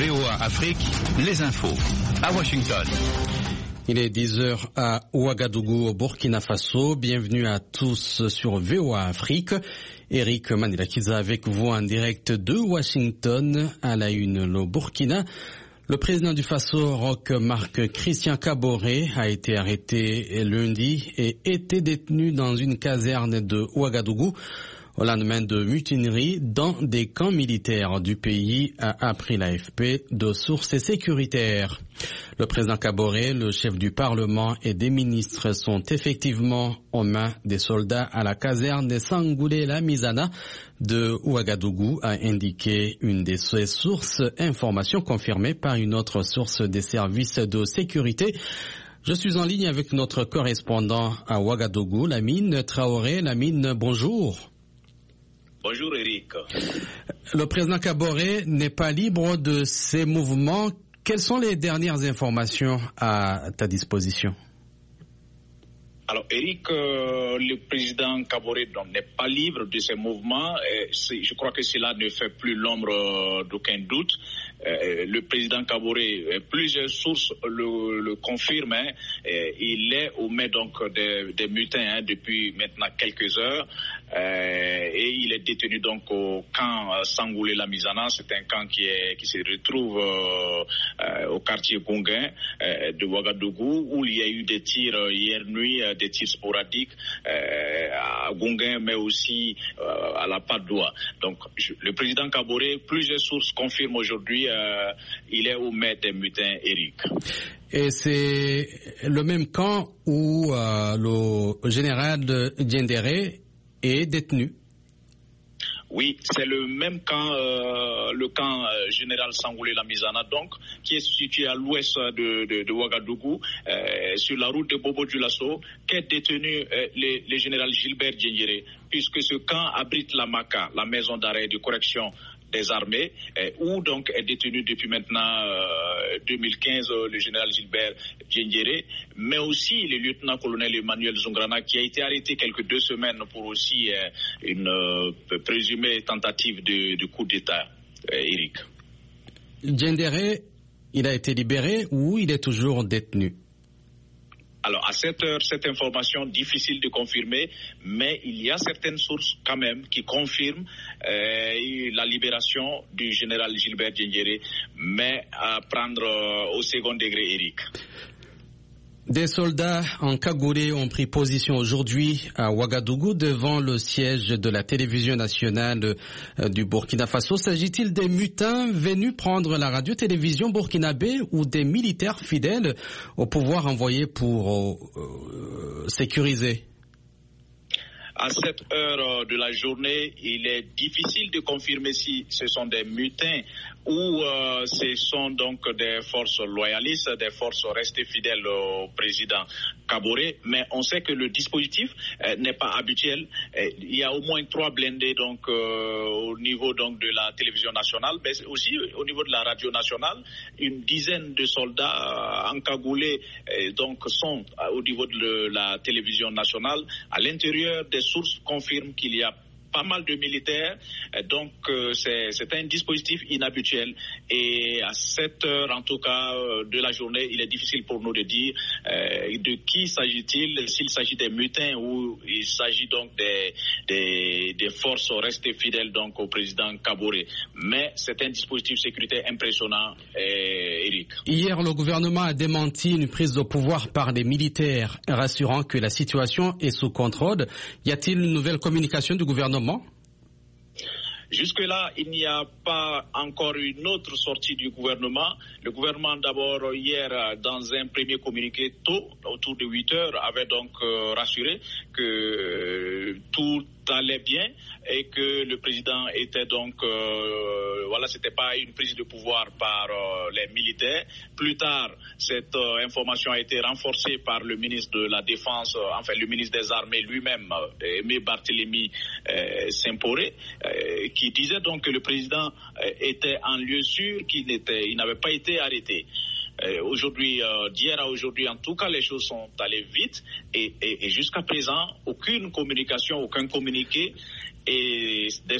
VOA Afrique, les infos. À Washington. Il est 10h à Ouagadougou, au Burkina Faso. Bienvenue à tous sur VOA Afrique. Eric Manilakiza avec vous en direct de Washington. À la une, le Burkina. Le président du Faso, Roch Marc Christian Kaboré, a été arrêté lundi et était détenu dans une caserne de Ouagadougou au lendemain de mutineries dans des camps militaires du pays, a appris l'AFP de sources sécuritaires. Le président Kaboré, le chef du Parlement et des ministres sont effectivement aux mains des soldats à la caserne de Sangoulé-la-Mizana de Ouagadougou, a indiqué une de ses sources, information confirmée par une autre source des services de sécurité. Je suis en ligne avec notre correspondant à Ouagadougou, Lamine Traoré. Lamine, bonjour. Bonjour Eric. Le président Kaboré n'est pas libre de ses mouvements. Quelles sont les dernières informations à ta disposition? Alors Eric, le président Kaboré n'est pas libre de ses mouvements. Je crois que cela ne fait plus l'ombre d'aucun doute. Le président Kaboré, plusieurs sources le confirment. Il est au mains donc des mutins depuis maintenant quelques heures. Et il est détenu donc au camp Sangoulé-la-Mizana. C'est un camp qui se retrouve au quartier Gonguin de Ouagadougou, où il y a eu des tirs hier nuit, des tirs sporadiques à Gonguin, mais aussi à la Padoua. Donc le président Kaboré, plusieurs sources confirment aujourd'hui, il est au mains des mutins, Eric. Et c'est le même camp où le général Diendéré est détenu. Oui, c'est le même camp, le camp général Sangoulé-la-Mizana, donc, qui est situé à l'ouest de Ouagadougou, sur la route de Bobo-Dioulasso, qu'est détenu le général Gilbert Diendéré, puisque ce camp abrite la MACA, la maison d'arrêt de correction des armées, où donc est détenu depuis maintenant 2015 le général Gilbert Diendéré, mais aussi le lieutenant-colonel Emmanuel Zungrana, qui a été arrêté quelques 2 semaines pour aussi une présumée tentative de coup d'État, Eric. Diendéré, il a été libéré ou il est toujours détenu? Alors, à cette heure, cette information difficile de confirmer, mais il y a certaines sources quand même qui confirment la libération du général Gilbert Diendéré, mais à prendre au second degré, Eric. Des soldats en cagoulé ont pris position aujourd'hui à Ouagadougou devant le siège de la télévision nationale du Burkina Faso. S'agit-il des mutins venus prendre la radio-télévision burkinabé ou des militaires fidèles au pouvoir envoyés pour sécuriser? À cette heure de la journée, il est difficile de confirmer si ce sont des mutins ou ce sont donc des forces loyalistes, des forces restées fidèles au président Kaboré, mais on sait que le dispositif n'est pas habituel. Il y a au moins 3 blindés donc au niveau donc de la télévision nationale, mais aussi au niveau de la radio nationale, une dizaine de soldats encagoulés donc sont au niveau de la télévision nationale. À l'intérieur, des sources confirment qu'il y a pas mal de militaires, donc c'est un dispositif inhabituel et à cette heure en tout cas de la journée, il est difficile pour nous de dire de qui s'agit-il, s'il s'agit des mutins ou il s'agit donc des forces restées fidèles donc au président Kaboré, mais c'est un dispositif sécuritaire impressionnant, Eric. Hier, le gouvernement a démenti une prise de pouvoir par les militaires, rassurant que la situation est sous contrôle. Y a-t-il une nouvelle communication du gouvernement? Jusque-là, il n'y a pas encore une autre sortie du gouvernement. Le gouvernement, d'abord, hier, dans un premier communiqué tôt, autour de 8 heures, avait donc rassuré que tout allait bien et que le président était donc, c'était pas une prise de pouvoir par les militaires. Plus tard, cette information a été renforcée par le ministre de la Défense, le ministre des Armées lui-même, Aimé Barthélemy Semporé, qui disait donc que le président était en lieu sûr, qu'il n'avait pas été arrêté. Aujourd'hui, d'hier à aujourd'hui, en tout cas, les choses sont allées vite et jusqu'à présent, aucune communication, aucun communiqué et des